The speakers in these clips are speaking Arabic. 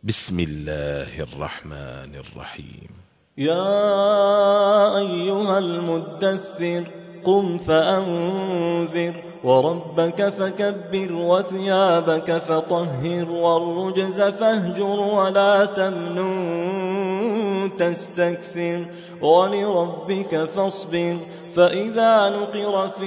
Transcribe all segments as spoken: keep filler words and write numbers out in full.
بسم الله الرحمن الرحيم. يا أيها المدثر قم فأنذر وربك فكبر وثيابك فطهر والرجز فاهجر ولا تمنن تستكثر ولربك فاصبر فإذا نقر في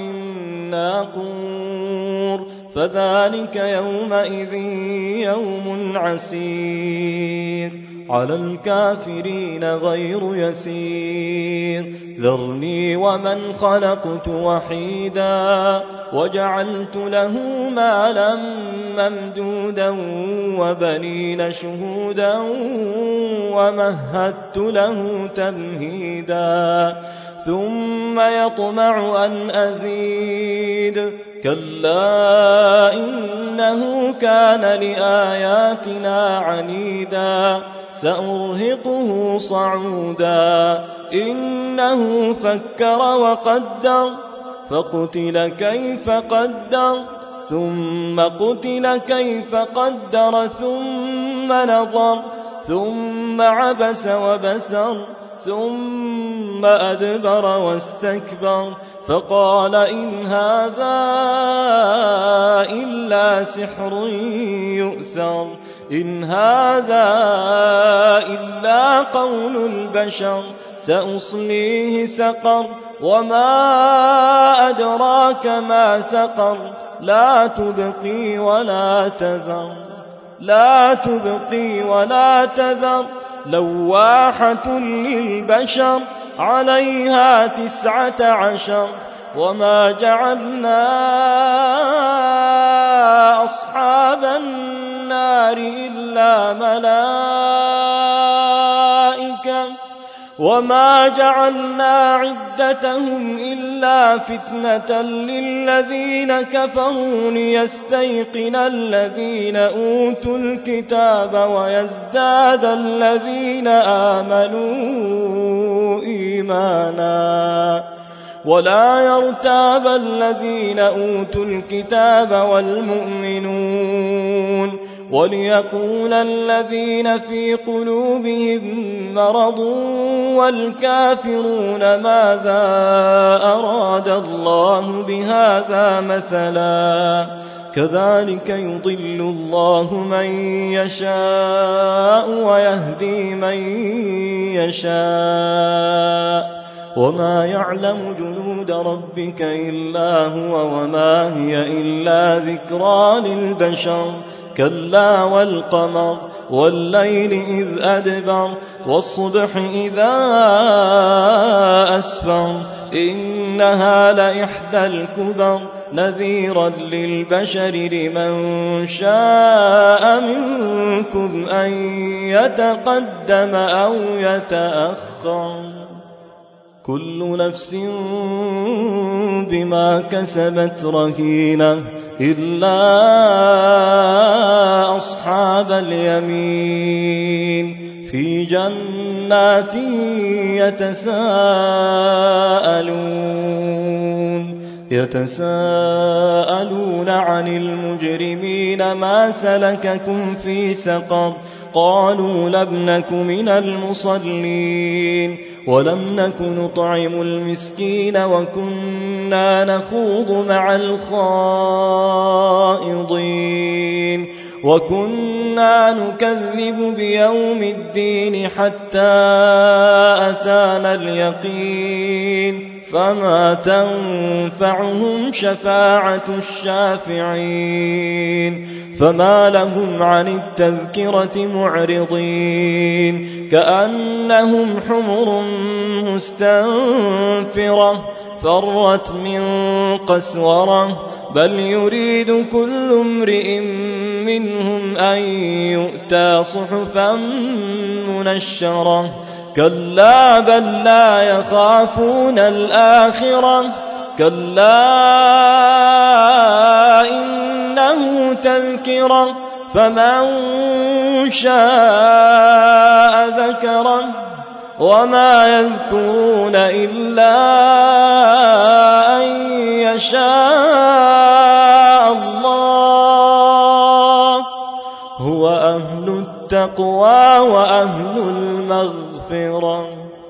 الناقور فذلك يومئذ يوم عسير على الكافرين غير يسير ذرني ومن خلقت وحيدا وجعلت له مالا ممدودا وبنين شهودا ومهدت له تمهيدا ثم يطمع أن أزيد كلا إنه كان لآياتنا عنيدا سأرهقه صعودا إنه فكر وقدر فقتل كيف قدر ثم قتل كيف قدر ثم نظر ثم عبس وبسر ثم أدبر واستكبر فقال إن هذا إلا سحر يؤثر إن هذا إلا قول البشر سأصليه سقر وما أدراك ما سقر لا تبقي ولا تذر لا تبقي ولا تذر لواحة للبشر عليها تسعة عشر وما جعلنا أصحاب النار إلا ملائكة وما جعلنا عدتهم إلا فتنة للذين كفروا ليستيقن الذين أوتوا الكتاب ويزداد الذين آمنوا إيمانا ولا يرتاب الذين أوتوا الكتاب والمؤمنون وليقول الذين في قلوبهم مرض والكافرون ماذا أراد الله بهذا مثلا كذلك يضل الله من يشاء ويهدي من يشاء وما يعلم جنود ربك إلا هو وما هي إلا ذكرى للبشر كلا والقمر والليل إذ أدبر والصبح إذا أسفر إنها لإحدى الكبر نذيرا للبشر لمن شاء منكم أن يتقدم أو يتأخر كل نفس بما كسبت رهينة إلا أصحاب اليمين في جنات يتساءلون يتساءلون عن المجرمين ما سلككم في سقر قالوا لم نك من المصلين ولم نك نطعم المسكين وكنا نخوض مع الخائضين وكنا نكذب بيوم الدين حتى أتانا اليقين فما تنفعهم شفاعة الشافعين فما لهم عن التذكرة معرضين كأنهم حمر مستنفرة فرت من قسورة بل يريد كل امرئ منهم أن يؤتى صحفا منشرة كلا بل لا يخافون الآخرة كلا إنه تذكرة فمن شاء ذكره وما يذكرون إلا أن يشاء الله هو أهل التقوى وأهل المغفرة.